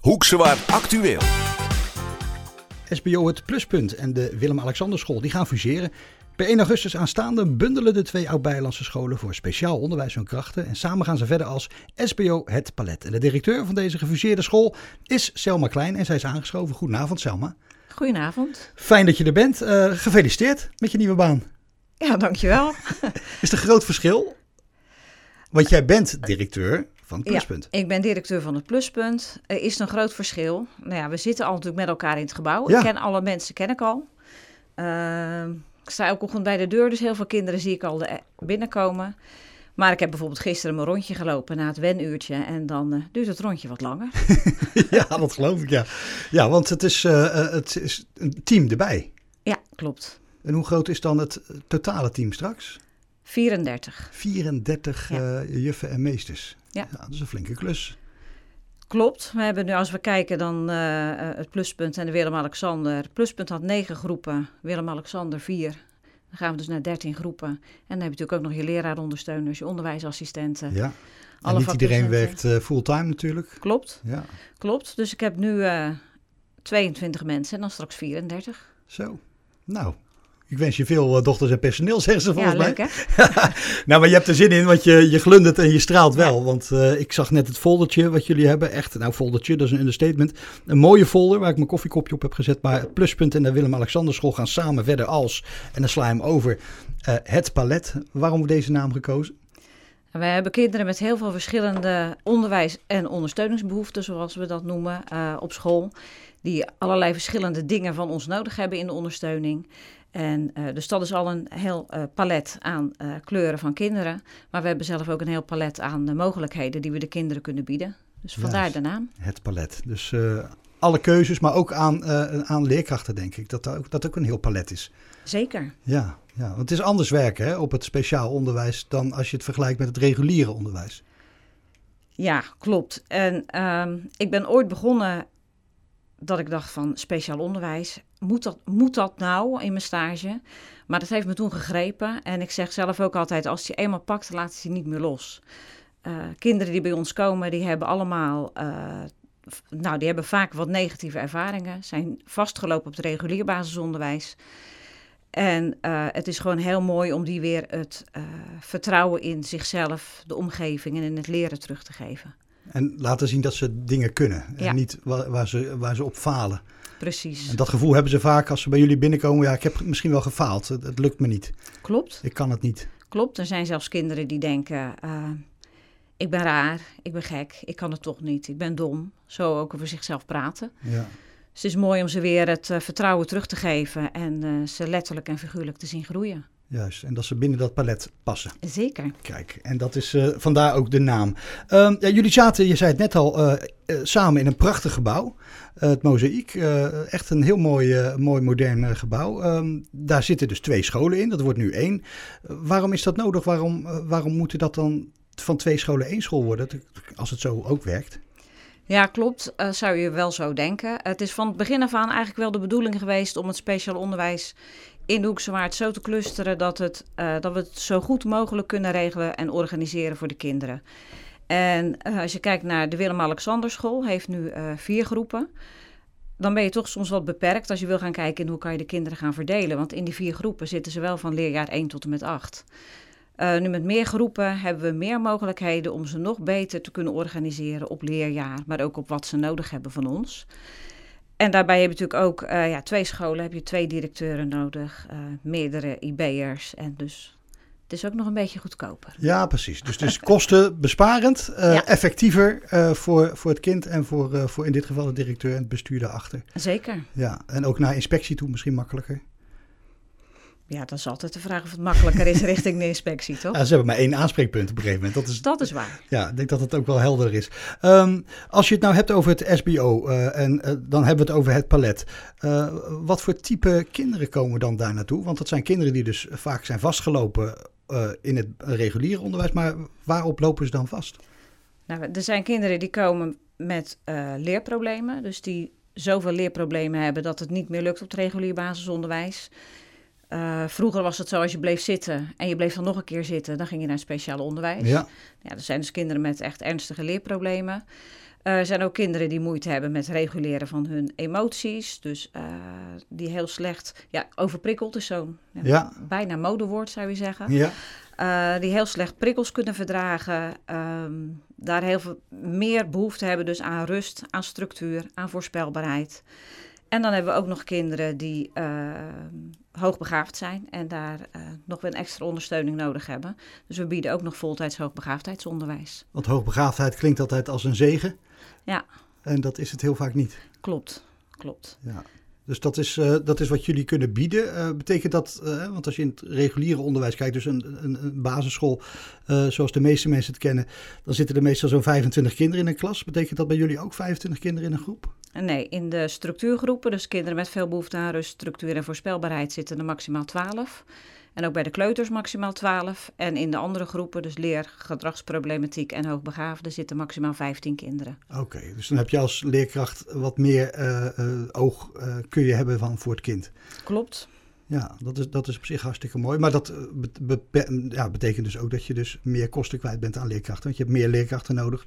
Hoekse Waard actueel. SBO Het Pluspunt en de Willem-Alexanderschool die gaan fuseren. Per 1 augustus aanstaande bundelen de twee Oud-Beijerlandse scholen voor speciaal onderwijs hun krachten. En samen gaan ze verder als SBO Het Palet. En de directeur van deze gefuseerde school is Selma Klein en zij is aangeschoven. Goedenavond Selma. Goedenavond. Fijn dat je er bent. Gefeliciteerd met je nieuwe baan. Ja, dankjewel. Is er een groot verschil? Want jij bent directeur van het Pluspunt. Ja, ik ben directeur van het Pluspunt. Er is een groot verschil. Nou ja, we zitten al natuurlijk met elkaar in het gebouw. Ja. Ik ken alle mensen, ken ik al. Ik sta elke ochtend bij de deur, dus heel veel kinderen zie ik al binnenkomen. Maar ik heb bijvoorbeeld gisteren mijn rondje gelopen na het wenuurtje en dan duurt het rondje wat langer. Ja, dat geloof ik, ja. Ja, want het is een team erbij. Ja, klopt. En hoe groot is dan het totale team straks? 34. 34 juffen en meesters. Ja. Dat is een flinke klus. Klopt. We hebben nu, als we kijken, dan het Pluspunt en de Willem-Alexander. Het Pluspunt had 9 groepen, Willem-Alexander 4. Dan gaan we dus naar 13 groepen. En dan heb je natuurlijk ook nog je leraarondersteuners, je onderwijsassistenten. Ja. En niet iedereen werkt fulltime natuurlijk. Klopt. Ja. Klopt. Dus ik heb nu 22 mensen en dan straks 34. Zo. Nou, ik wens je veel dochters en personeel, zeggen ze volgens mij. Ja, leuk hè? Nou, maar je hebt er zin in, want je glundert en je straalt wel. Want ik zag net het foldertje wat jullie hebben. Echt, nou foldertje, dat is een understatement. Een mooie folder waar ik mijn koffiekopje op heb gezet. Maar het Pluspunt en de Willem-Alexanderschool gaan samen verder als. En dan sla je hem over Het Palet. Waarom deze naam gekozen? Wij hebben kinderen met heel veel verschillende onderwijs- en ondersteuningsbehoeften, zoals we dat noemen, op school. Die allerlei verschillende dingen van ons nodig hebben in de ondersteuning. En dus dat is al een heel palet aan kleuren van kinderen. Maar we hebben zelf ook een heel palet aan mogelijkheden die we de kinderen kunnen bieden. Dus vandaar de naam. Het Palet. Dus alle keuzes, maar ook aan leerkrachten denk ik. Dat ook een heel palet is. Zeker. Ja, want het is anders werken hè, op het speciaal onderwijs dan als je het vergelijkt met het reguliere onderwijs. Ja, klopt. En ik ben ooit begonnen dat ik dacht van speciaal onderwijs, moet dat nou in mijn stage? Maar dat heeft me toen gegrepen. En ik zeg zelf ook altijd, als je eenmaal pakt, laat het je niet meer los. Kinderen die bij ons komen, die hebben allemaal, die hebben vaak wat negatieve ervaringen. Zijn vastgelopen op het regulier basisonderwijs. En het is gewoon heel mooi om die weer het vertrouwen in zichzelf, de omgeving en in het leren terug te geven. En laten zien dat ze dingen kunnen Ja. en niet waar ze op falen. Precies. En dat gevoel hebben ze vaak als ze bij jullie binnenkomen. Ja, ik heb misschien wel gefaald. Het lukt me niet. Klopt. Ik kan het niet. Klopt. Er zijn zelfs kinderen die denken, ik ben raar, ik ben gek, ik kan het toch niet, ik ben dom. Zo ook over zichzelf praten. Ja. Dus het is mooi om ze weer het vertrouwen terug te geven en ze letterlijk en figuurlijk te zien groeien. Juist. En dat ze binnen dat palet passen. Zeker. Kijk, en dat is vandaar ook de naam. Jullie zaten, je zei het net al, samen in een prachtig gebouw. Het Mozaïek. Echt een heel mooi modern gebouw. Daar zitten dus 2 scholen in. Dat wordt nu 1. Waarom is dat nodig? Waarom moet dat dan van 2 scholen 1 school worden? Als het zo ook werkt. Ja, klopt. Zou je wel zo denken. Het is van het begin af aan eigenlijk wel de bedoeling geweest om het speciaal onderwijs in de Hoekse Waard zo te clusteren dat we het zo goed mogelijk kunnen regelen en organiseren voor de kinderen. En als je kijkt naar de Willem-Alexanderschool, heeft nu 4 groepen. Dan ben je toch soms wat beperkt als je wil gaan kijken in hoe kan je de kinderen gaan verdelen. Want in die 4 groepen zitten ze wel van leerjaar 1 tot en met 8. Nu met meer groepen hebben we meer mogelijkheden om ze nog beter te kunnen organiseren op leerjaar, maar ook op wat ze nodig hebben van ons. En daarbij heb je natuurlijk ook 2 scholen, heb je 2 directeuren nodig, meerdere IB'ers en dus het is ook nog een beetje goedkoper. Ja, precies. Dus kostenbesparend, effectiever voor het kind en voor in dit geval de directeur en het bestuur daarachter. Zeker. Ja, en ook naar inspectie toe misschien makkelijker. Ja, dat is altijd de vraag of het makkelijker is richting de inspectie, toch? Ja, ze hebben maar 1 aanspreekpunt op een gegeven moment. Dat is waar. Ja, ik denk dat het ook wel helder is. Als je het nou hebt over het SBO dan hebben we het over het palet. Wat voor type kinderen komen dan daar naartoe? Want dat zijn kinderen die dus vaak zijn vastgelopen in het reguliere onderwijs. Maar waarop lopen ze dan vast? Nou, er zijn kinderen die komen met leerproblemen. Dus die zoveel leerproblemen hebben dat het niet meer lukt op het regulier basisonderwijs. Vroeger was het zo, als je bleef zitten en je bleef dan nog een keer zitten, dan ging je naar het speciale onderwijs. Ja, er zijn dus kinderen met echt ernstige leerproblemen. Er zijn ook kinderen die moeite hebben met reguleren van hun emoties. Dus die heel slecht, overprikkeld is zo'n bijna modewoord zou je zeggen. Ja. Die heel slecht prikkels kunnen verdragen. Daar heel veel meer behoefte hebben dus aan rust, aan structuur, aan voorspelbaarheid. En dan hebben we ook nog kinderen die hoogbegaafd zijn en daar nog wel een extra ondersteuning nodig hebben. Dus we bieden ook nog voltijds hoogbegaafdheidsonderwijs. Want hoogbegaafdheid klinkt altijd als een zegen. Ja. En dat is het heel vaak niet. Klopt. Ja. Dus dat is wat jullie kunnen bieden. Betekent dat, want als je in het reguliere onderwijs kijkt, dus een basisschool zoals de meeste mensen het kennen, dan zitten er meestal zo'n 25 kinderen in een klas. Betekent dat bij jullie ook 25 kinderen in een groep? Nee, in de structuurgroepen, dus kinderen met veel behoefte aan rust, structuur en voorspelbaarheid, zitten er maximaal 12. En ook bij de kleuters maximaal 12. En in de andere groepen, dus leer, gedragsproblematiek en hoogbegaafden, zitten maximaal 15 kinderen. Oké, dus dan heb je als leerkracht wat meer oog kun je hebben voor het kind. Klopt. Ja, dat is op zich hartstikke mooi. Maar dat betekent dus ook dat je dus meer kosten kwijt bent aan leerkrachten. Want je hebt meer leerkrachten nodig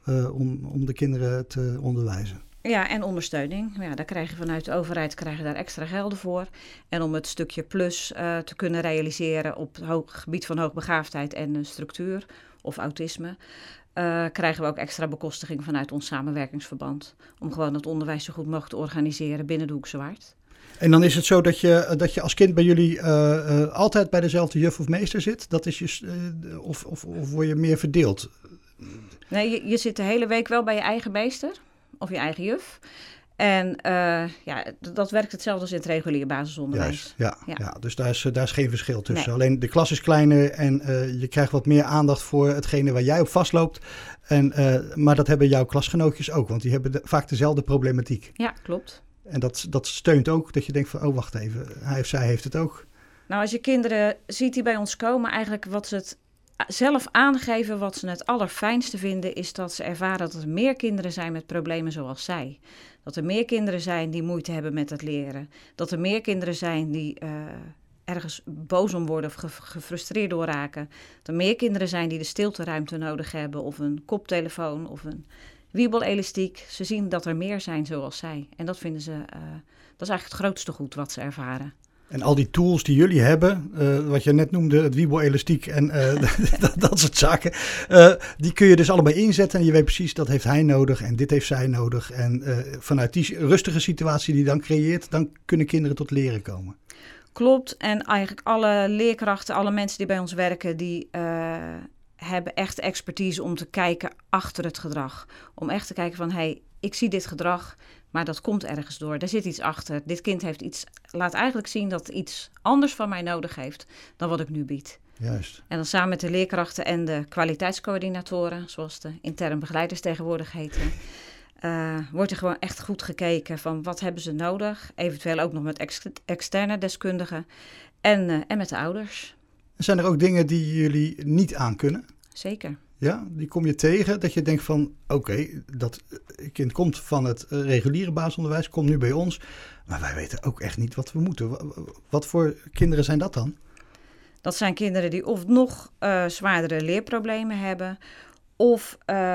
om de kinderen te onderwijzen. Ja, en ondersteuning. Ja, daar krijg je vanuit de overheid daar extra gelden voor. En om het stukje plus te kunnen realiseren op het gebied van hoogbegaafdheid en structuur of autisme, krijgen we ook extra bekostiging vanuit ons samenwerkingsverband. Om gewoon het onderwijs zo goed mogelijk te organiseren binnen de Hoekse Waard. En dan is het zo dat je als kind bij jullie altijd bij dezelfde juf of meester zit? Dat is of word je meer verdeeld? Nee, je zit de hele week wel bij je eigen meester of je eigen juf. En dat werkt hetzelfde als in het regulier basisonderwijs. Juist, ja. Dus daar is geen verschil tussen. Nee. Alleen de klas is kleiner en je krijgt wat meer aandacht voor hetgene waar jij op vastloopt. Maar dat hebben jouw klasgenootjes ook, want die hebben vaak dezelfde problematiek. Ja, klopt. En dat steunt ook dat je denkt van, oh wacht even, hij of zij heeft het ook. Nou, als je kinderen ziet die bij ons komen, eigenlijk wat ze het zelf aangeven, wat ze het allerfijnste vinden, is dat ze ervaren dat er meer kinderen zijn met problemen zoals zij. Dat er meer kinderen zijn die moeite hebben met het leren. Dat er meer kinderen zijn die ergens boos om worden of gefrustreerd door raken. Dat er meer kinderen zijn die de stilteruimte nodig hebben of een koptelefoon of een wiebelelastiek. Ze zien dat er meer zijn zoals zij. En dat vinden ze, dat is eigenlijk het grootste goed wat ze ervaren. En al die tools die jullie hebben, wat je net noemde, het wiebelelastiek en dat soort zaken, die kun je dus allebei inzetten. En je weet precies, dat heeft hij nodig en dit heeft zij nodig. En vanuit die rustige situatie die je dan creëert, dan kunnen kinderen tot leren komen. Klopt. En eigenlijk alle leerkrachten, alle mensen die bij ons werken, die hebben echt expertise om te kijken achter het gedrag. Om echt te kijken van, hey, ik zie dit gedrag, maar dat komt ergens door. Daar zit iets achter. Dit kind heeft laat eigenlijk zien dat het iets anders van mij nodig heeft dan wat ik nu bied. Juist. En dan samen met de leerkrachten en de kwaliteitscoördinatoren, zoals de intern begeleiders tegenwoordig heten, wordt er gewoon echt goed gekeken van wat hebben ze nodig. Eventueel ook nog met externe deskundigen en met de ouders. Zijn er ook dingen die jullie niet aankunnen? Zeker. Ja, die kom je tegen dat je denkt van oké, dat kind komt van het reguliere basisonderwijs, komt nu bij ons. Maar wij weten ook echt niet wat we moeten. Wat voor kinderen zijn dat dan? Dat zijn kinderen die of nog zwaardere leerproblemen hebben. Of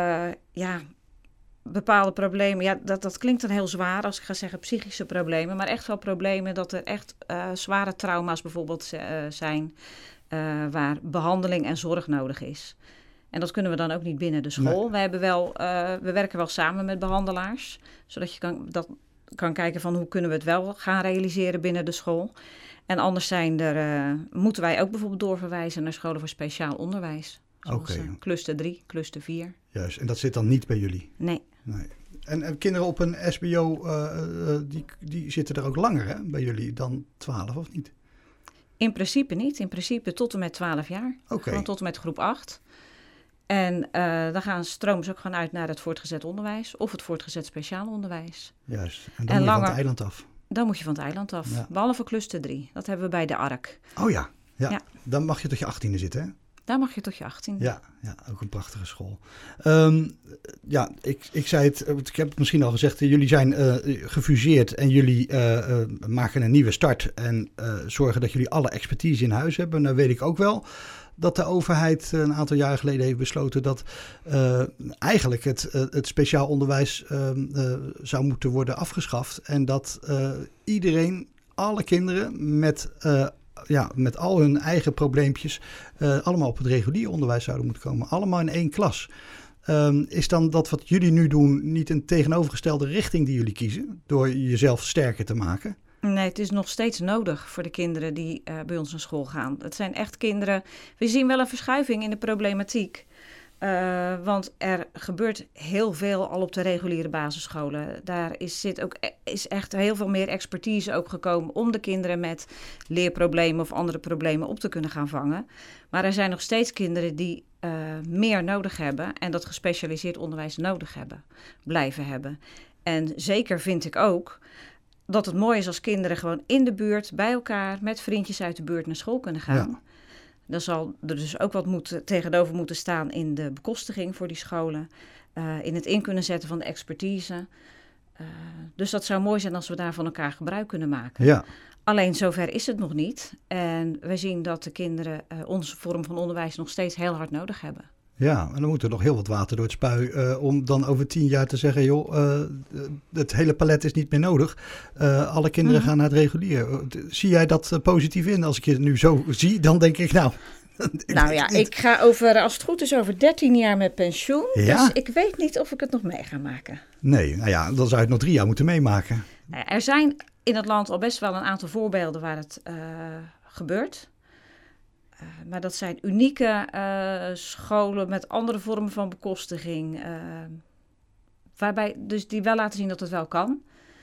bepaalde problemen. Ja, dat klinkt dan heel zwaar als ik ga zeggen psychische problemen. Maar echt wel problemen dat er echt zware trauma's bijvoorbeeld zijn. Waar behandeling en zorg nodig is. En dat kunnen we dan ook niet binnen de school. Nee. We werken wel samen met behandelaars. Zodat je kan kijken van hoe kunnen we het wel gaan realiseren binnen de school. En anders moeten wij ook bijvoorbeeld doorverwijzen naar scholen voor speciaal onderwijs. Zoals cluster 3, cluster 4. Juist, en dat zit dan niet bij jullie? Nee. En kinderen op een SBO, die zitten er ook langer hè, bij jullie dan 12 of niet? In principe niet. In principe tot en met 12 jaar. Gewoon tot en met groep 8. En dan stromen ze ook gewoon uit naar het voortgezet onderwijs of het voortgezet speciaal onderwijs. Juist, en dan moet je van het eiland af. Dan moet je van het eiland af, behalve cluster 3. Dat hebben we bij de ARK. Oh ja. Dan mag je tot je 18e zitten hè? Daar mag je tot je 18e. Ja, ook een prachtige school. Ik zei het, ik heb het misschien al gezegd, jullie zijn gefuseerd en jullie maken een nieuwe start en zorgen dat jullie alle expertise in huis hebben. Nou weet ik ook wel dat de overheid een aantal jaren geleden heeft besloten dat eigenlijk het speciaal onderwijs zou moeten worden afgeschaft. En dat iedereen, alle kinderen met al hun eigen probleempjes allemaal op het regulier onderwijs zouden moeten komen. Allemaal in één klas. Is dan dat wat jullie nu doen niet een tegenovergestelde richting die jullie kiezen? Door jezelf sterker te maken? Nee, het is nog steeds nodig voor de kinderen die bij ons naar school gaan. Het zijn echt kinderen. We zien wel een verschuiving in de problematiek. Want er gebeurt heel veel al op de reguliere basisscholen. Daar is echt heel veel meer expertise ook gekomen om de kinderen met leerproblemen of andere problemen op te kunnen gaan vangen. Maar er zijn nog steeds kinderen die meer nodig hebben en dat gespecialiseerd onderwijs nodig blijven hebben. En zeker vind ik ook dat het mooi is als kinderen gewoon in de buurt, bij elkaar, met vriendjes uit de buurt naar school kunnen gaan. Ja. Dan zal er dus ook wat tegenover moeten staan in de bekostiging voor die scholen. In het in kunnen zetten van de expertise. Dus dat zou mooi zijn als we daar van elkaar gebruik kunnen maken. Ja. Alleen zover is het nog niet. En we zien dat de kinderen onze vorm van onderwijs nog steeds heel hard nodig hebben. Ja, en dan moet er nog heel wat water door het spui om dan over 10 jaar te zeggen, joh, het hele palet is niet meer nodig. Alle kinderen gaan naar het regulier. Zie jij dat positief in? Als ik je nu zo zie, dan denk ik, ik ga als het goed is, over 13 jaar met pensioen. Ja? Dus ik weet niet of ik het nog mee ga maken. Nee, dan zou je het nog 3 jaar moeten meemaken. Er zijn in het land al best wel een aantal voorbeelden waar het gebeurt. Maar dat zijn unieke scholen met andere vormen van bekostiging. Waarbij dus die wel laten zien dat het wel kan.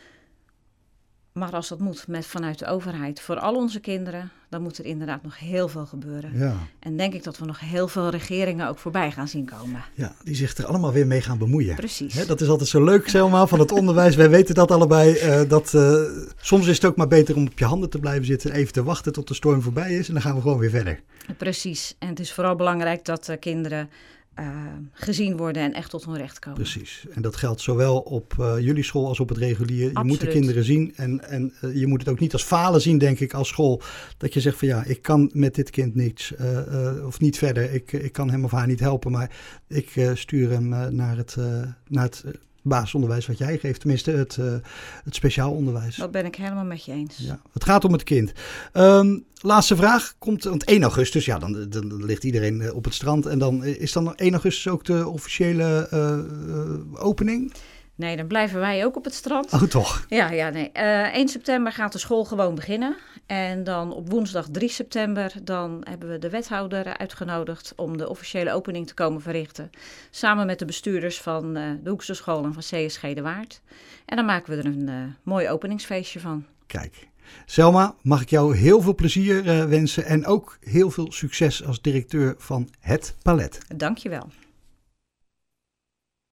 Maar als dat moet vanuit de overheid voor al onze kinderen, dan moet er inderdaad nog heel veel gebeuren. Ja. En denk ik dat we nog heel veel regeringen ook voorbij gaan zien komen. Ja, die zich er allemaal weer mee gaan bemoeien. Precies. Dat is altijd zo leuk, Selma, van het onderwijs. Wij weten dat allebei. Soms is het ook maar beter om op je handen te blijven zitten, even te wachten tot de storm voorbij is en dan gaan we gewoon weer verder. Precies. En het is vooral belangrijk dat kinderen gezien worden en echt tot hun recht komen. Precies. En dat geldt zowel op jullie school als op het regulier. Je moet de kinderen zien en je moet het ook niet als falen zien, denk ik, als school. Dat je zegt van ik kan met dit kind niets of niet verder. Ik kan hem of haar niet helpen, maar ik stuur hem naar het basisonderwijs wat jij geeft. Tenminste, het speciaal onderwijs. Dat ben ik helemaal met je eens. Ja, het gaat om het kind. Laatste vraag. Want 1 augustus, dan ligt iedereen op het strand. En dan is dan 1 augustus ook de officiële opening? Nee, dan blijven wij ook op het strand. Oh, toch? Nee. 1 september gaat de school gewoon beginnen. En dan op woensdag 3 september, dan hebben we de wethouder uitgenodigd om de officiële opening te komen verrichten. Samen met de bestuurders van de Hoekse School en van CSG De Waard. En dan maken we er een mooi openingsfeestje van. Kijk. Selma, mag ik jou heel veel plezier wensen en ook heel veel succes als directeur van Het Palet. Dank je wel.